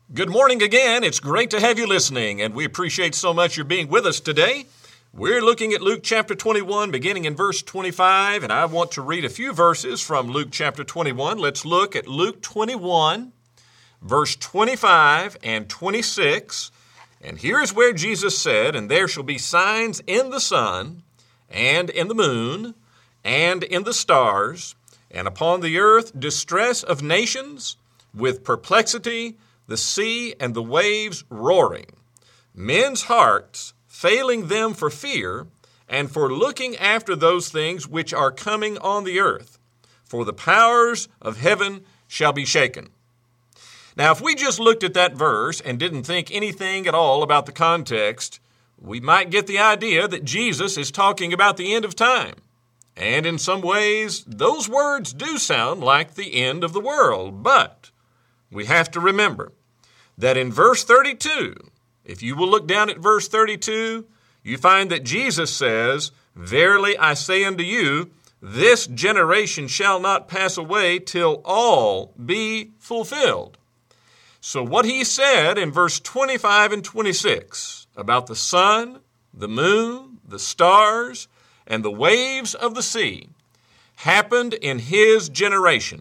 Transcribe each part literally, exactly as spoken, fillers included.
Good morning again. It's great to have you listening, and we appreciate so much your being with us today. We're looking at Luke chapter twenty-one, beginning in verse twenty-five, and I want to read a few verses from Luke chapter twenty-one. Let's look at Luke twenty-one, verse twenty-five and twenty-six. And here's where Jesus said, "And there shall be signs in the sun, and in the moon, and in the stars, and upon the earth distress of nations, with perplexity, the sea and the waves roaring, men's hearts failing them for fear, and for looking after those things which are coming on the earth. For the powers of heaven shall be shaken." Now, if we just looked at that verse and didn't think anything at all about the context, we might get the idea that Jesus is talking about the end of time. And in some ways, those words do sound like the end of the world. But we have to remember that in verse thirty-two, if you will look down at verse thirty-two, you find that Jesus says, "Verily I say unto you, this generation shall not pass away till all be fulfilled." So what he said in verse twenty-five and twenty-six about the sun, the moon, the stars, and the waves of the sea happened in his generation.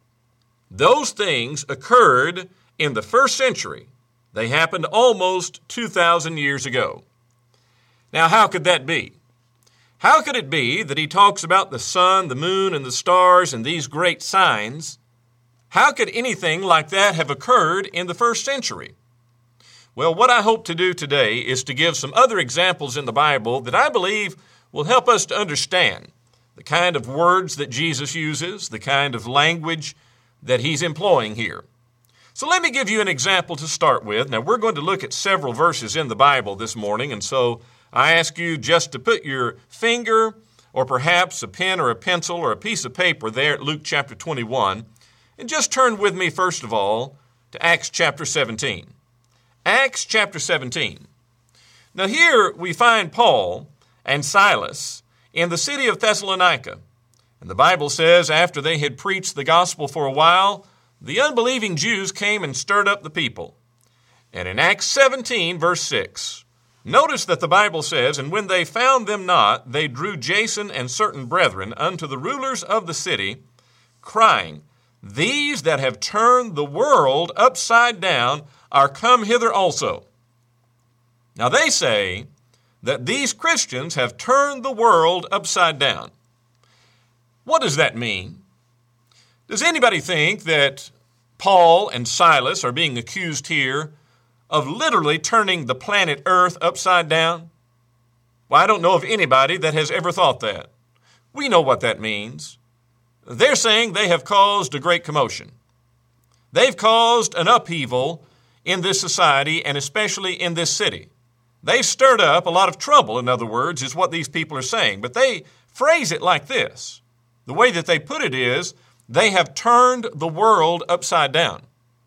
Those things occurred in the first century. They happened almost two thousand years ago. Now, how could that be? How could it be that he talks about the sun, the moon, and the stars and these great signs? How could anything like that have occurred in the first century? Well, what I hope to do today is to give some other examples in the Bible that I believe will help us to understand the kind of words that Jesus uses, the kind of language that he's employing here. So let me give you an example to start with. Now, we're going to look at several verses in the Bible this morning, and so I ask you just to put your finger or perhaps a pen or a pencil or a piece of paper there at Luke chapter twenty-one, and just turn with me, first of all, to Acts chapter seventeen. Acts chapter seventeen. Now, here we find Paul and Silas in the city of Thessalonica. And the Bible says after they had preached the gospel for a while, the unbelieving Jews came and stirred up the people. And in Acts seventeen, verse six, notice that the Bible says, "And when they found them not, they drew Jason and certain brethren unto the rulers of the city, crying, These that have turned the world upside down are come hither also." Now they say that these Christians have turned the world upside down. What does that mean? Does anybody think that Paul and Silas are being accused here of literally turning the planet Earth upside down? Well, I don't know of anybody that has ever thought that. We know what that means. They're saying they have caused a great commotion. They've caused an upheaval in this society and especially in this city. They've stirred up a lot of trouble, in other words, is what these people are saying. But they phrase it like this. The way that they put it is, they have turned the world upside down.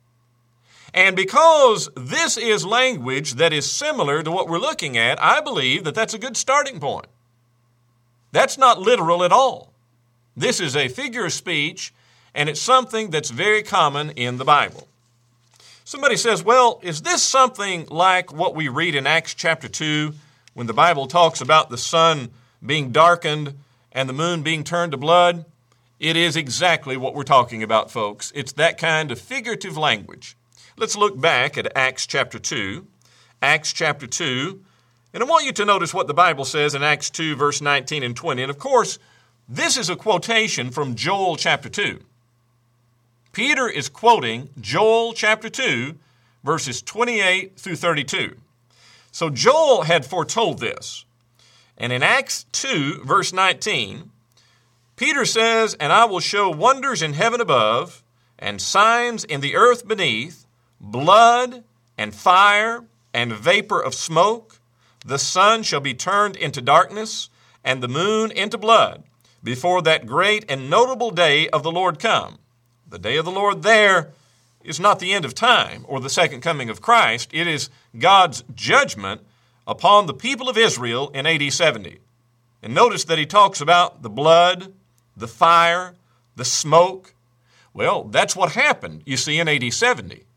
And because this is language that is similar to what we're looking at, I believe that that's a good starting point. That's not literal at all. This is a figure of speech, and it's something that's very common in the Bible. Somebody says, well, is this something like what we read in Acts chapter two when the Bible talks about the sun being darkened and the moon being turned to blood? It is exactly what we're talking about, folks. It's that kind of figurative language. Let's look back at Acts chapter two. Acts chapter two. And I want you to notice what the Bible says in Acts two, verse nineteen and twenty. And of course, this is a quotation from Joel chapter two. Peter is quoting Joel chapter two, verses twenty-eight through thirty-two. So Joel had foretold this. And in Acts two, verse nineteen, Peter says, "And I will show wonders in heaven above, and signs in the earth beneath, blood and fire and vapor of smoke. The sun shall be turned into darkness, and the moon into blood, before that great and notable day of the Lord come." The day of the Lord there is not the end of time or the second coming of Christ. It is God's judgment upon the people of Israel in A D seventy. And notice that he talks about the blood, the fire, the smoke. Well, that's what happened, you see, in A D seventy.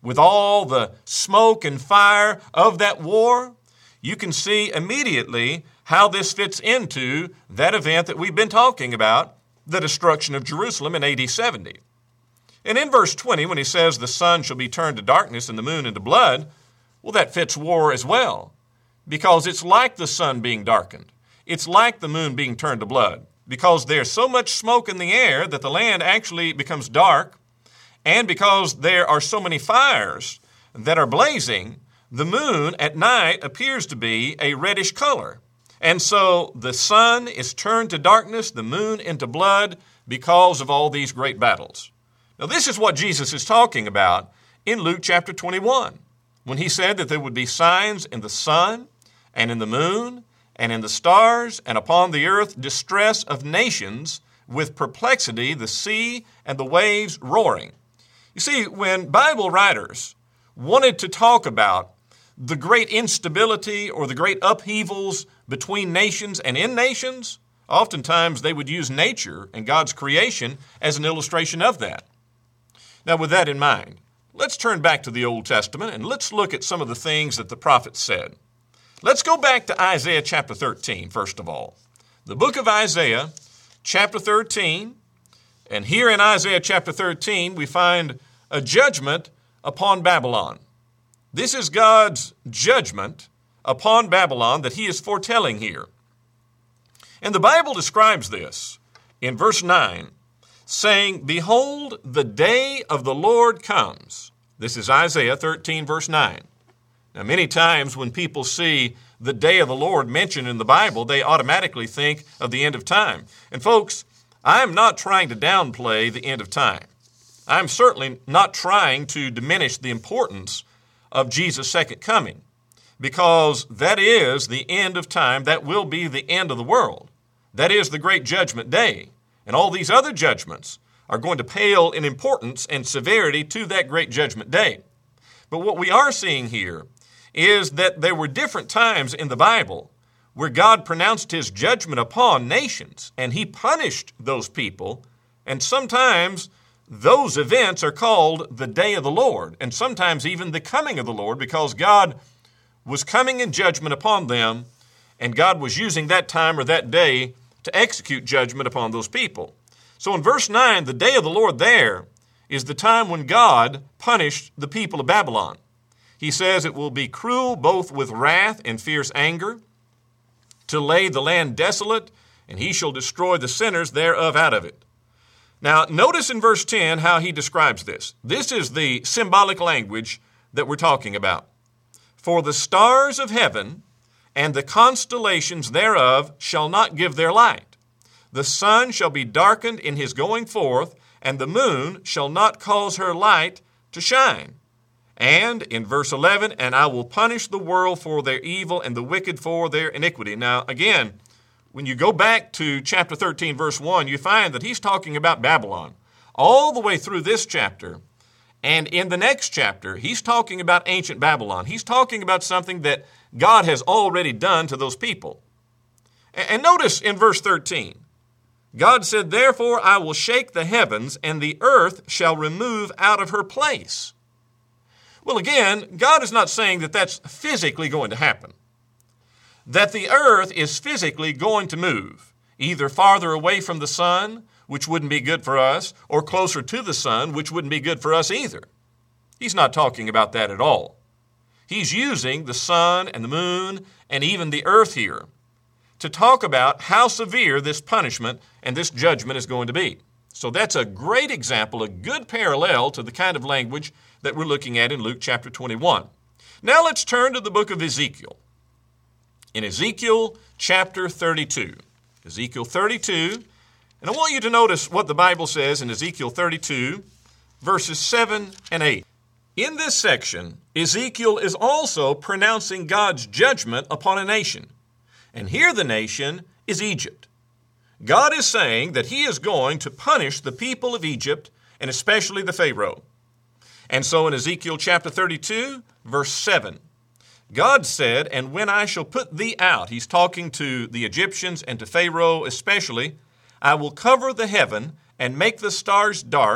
with all the smoke and fire of that war, you can see immediately how this fits into that event that we've been talking about, the destruction of Jerusalem in A D seventy. And in verse twenty, when he says the sun shall be turned to darkness and the moon into blood, well, that fits war as well, because it's like the sun being darkened. It's like the moon being turned to blood, because there's so much smoke in the air that the land actually becomes dark, and because there are so many fires that are blazing, the moon at night appears to be a reddish color. And so the sun is turned to darkness, the moon into blood, because of all these great battles. Now, this is what Jesus is talking about in Luke chapter twenty-one, when he said that there would be signs in the sun and in the moon and in the stars, and upon the earth distress of nations, with perplexity the sea and the waves roaring. You see, when Bible writers wanted to talk about the great instability or the great upheavals between nations and in nations, oftentimes they would use nature and God's creation as an illustration of that. Now, with that in mind, let's turn back to the Old Testament and let's look at some of the things that the prophets said. Let's go back to Isaiah chapter thirteen, first of all. The book of Isaiah, chapter thirteen, and here in Isaiah chapter thirteen, we find a judgment upon Babylon. This is God's judgment upon Babylon that he is foretelling here. And the Bible describes this in verse nine, saying, "Behold, the day of the Lord comes." This is Isaiah thirteen, verse nine. Now, many times when people see the day of the Lord mentioned in the Bible, they automatically think of the end of time. And folks, I'm not trying to downplay the end of time. I'm certainly not trying to diminish the importance of Jesus' second coming, because that is the end of time. That will be the end of the world. That is the great judgment day. And all these other judgments are going to pale in importance and severity to that great judgment day. But what we are seeing here is that there were different times in the Bible where God pronounced his judgment upon nations, and he punished those people, and sometimes those events are called the day of the Lord, and sometimes even the coming of the Lord, because God was coming in judgment upon them, and God was using that time or that day to execute judgment upon those people. So in verse nine, the day of the Lord there is the time when God punished the people of Babylon. He says it will be cruel both with wrath and fierce anger, to lay the land desolate, and he shall destroy the sinners thereof out of it. Now, notice in verse ten how he describes this. This is the symbolic language that we're talking about. "For the stars of heaven and the constellations thereof shall not give their light. The sun shall be darkened in his going forth, and the moon shall not cause her light to shine." And in verse eleven, "And I will punish the world for their evil and the wicked for their iniquity." Now, again, when you go back to chapter thirteen, verse one, you find that he's talking about Babylon all the way through this chapter. And in the next chapter, he's talking about ancient Babylon. He's talking about something that God has already done to those people. And notice in verse thirteen, God said, "Therefore I will shake the heavens, and the earth shall remove out of her place." Well, again, God is not saying that that's physically going to happen, that the earth is physically going to move, either farther away from the sun, which wouldn't be good for us, or closer to the sun, which wouldn't be good for us either. He's not talking about that at all. He's using the sun and the moon and even the earth here to talk about how severe this punishment and this judgment is going to be. So that's a great example, a good parallel to the kind of language that we're looking at in Luke chapter twenty-one. Now let's turn to the book of Ezekiel. In Ezekiel chapter thirty-two. Ezekiel thirty-two, and I want you to notice what the Bible says in Ezekiel thirty-two, verses seven and eight. In this section, Ezekiel is also pronouncing God's judgment upon a nation. And here the nation is Egypt. God is saying that he is going to punish the people of Egypt, and especially the Pharaoh. And so in Ezekiel chapter thirty-two, verse seven, God said, "And when I shall put thee out," he's talking to the Egyptians and to Pharaoh especially, "I will cover the heaven and make the stars dark.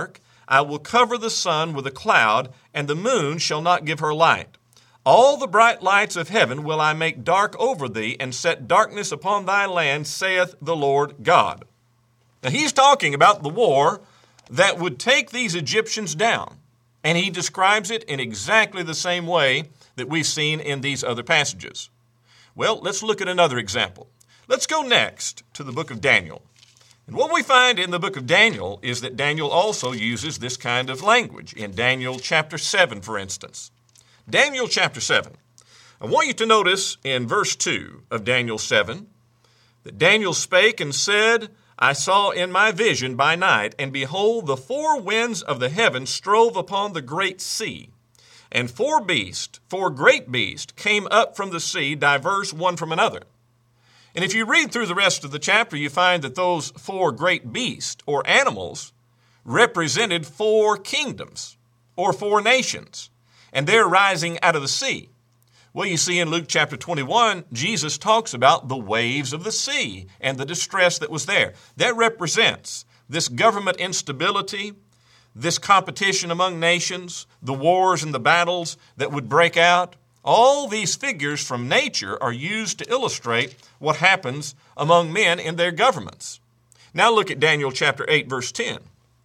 I will cover the sun with a cloud, and the moon shall not give her light. All the bright lights of heaven will I make dark over thee, and set darkness upon thy land, saith the Lord God. Now he's talking about the war that would take these Egyptians down, and he describes it in exactly the same way that we've seen in these other passages. Well, let's look at another example. Let's go next to the book of Daniel. And what we find in the book of Daniel is that Daniel also uses this kind of language in Daniel chapter seven, for instance. Daniel chapter seven. I want you to notice in verse two of Daniel seven that Daniel spake and said, I saw in my vision by night, and behold, the four winds of the heaven strove upon the great sea. And four beasts, four great beasts, came up from the sea, diverse one from another. And if you read through the rest of the chapter, you find that those four great beasts, or animals, represented four kingdoms, or four nations, and they're rising out of the sea. Well, you see in Luke chapter twenty-one, Jesus talks about the waves of the sea and the distress that was there. That represents this government instability, this competition among nations, the wars and the battles that would break out. All these figures from nature are used to illustrate what happens among men in their governments. Now look at Daniel chapter eight, verse ten.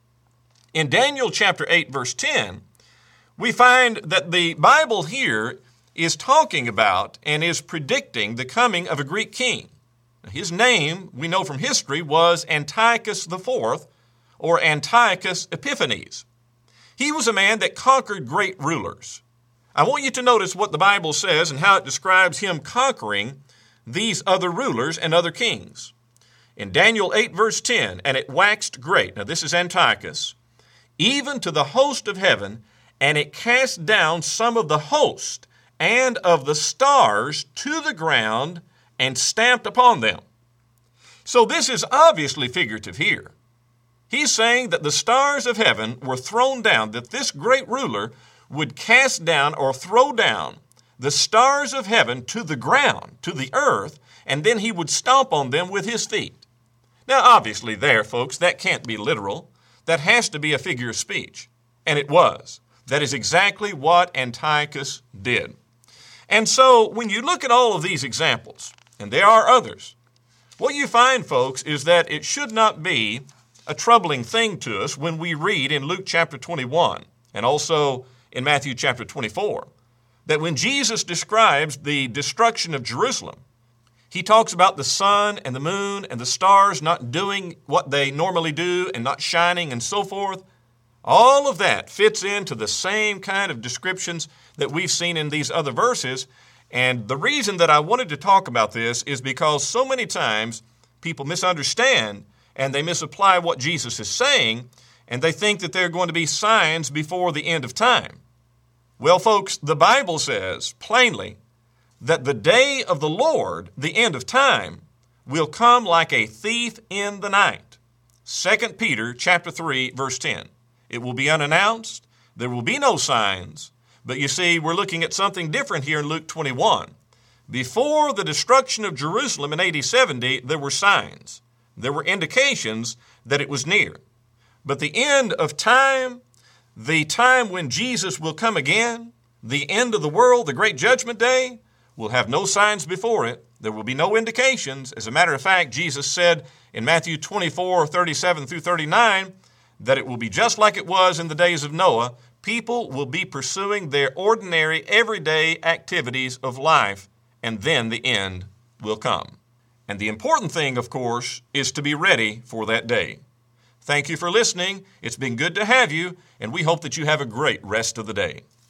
In Daniel chapter eight, verse ten, we find that the Bible here is talking about and is predicting the coming of a Greek king. His name, we know from history, was Antiochus the Fourth, or Antiochus Epiphanes. He was a man that conquered great rulers. I want you to notice what the Bible says and how it describes him conquering these other rulers and other kings. In Daniel eight, verse ten, and it waxed great, now this is Antiochus, even to the host of heaven, and it cast down some of the host and of the stars to the ground and stamped upon them. So this is obviously figurative here. He's saying that the stars of heaven were thrown down, that this great ruler would cast down or throw down the stars of heaven to the ground, to the earth, and then he would stomp on them with his feet. Now, obviously there, folks, that can't be literal. That has to be a figure of speech. And it was. That is exactly what Antiochus did. And so when you look at all of these examples, and there are others, what you find, folks, is that it should not be a troubling thing to us when we read in Luke chapter twenty-one and also in Matthew chapter twenty-four, that when Jesus describes the destruction of Jerusalem, he talks about the sun and the moon and the stars not doing what they normally do and not shining and so forth. All of that fits into the same kind of descriptions that we've seen in these other verses. And the reason that I wanted to talk about this is because so many times people misunderstand and they misapply what Jesus is saying, and they think that there are going to be signs before the end of time. Well, folks, the Bible says plainly that the day of the Lord, the end of time, will come like a thief in the night. Second Peter chapter three, verse ten. It will be unannounced. There will be no signs. But you see, we're looking at something different here in Luke twenty-one. Before the destruction of Jerusalem in A D seventy, there were signs. There were indications that it was near. But the end of time, the time when Jesus will come again, the end of the world, the great judgment day, will have no signs before it. There will be no indications. As a matter of fact, Jesus said in Matthew twenty-four, thirty-seven through thirty-nine, that it will be just like it was in the days of Noah. People will be pursuing their ordinary, everyday activities of life, and then the end will come. And the important thing, of course, is to be ready for that day. Thank you for listening. It's been good to have you, and we hope that you have a great rest of the day.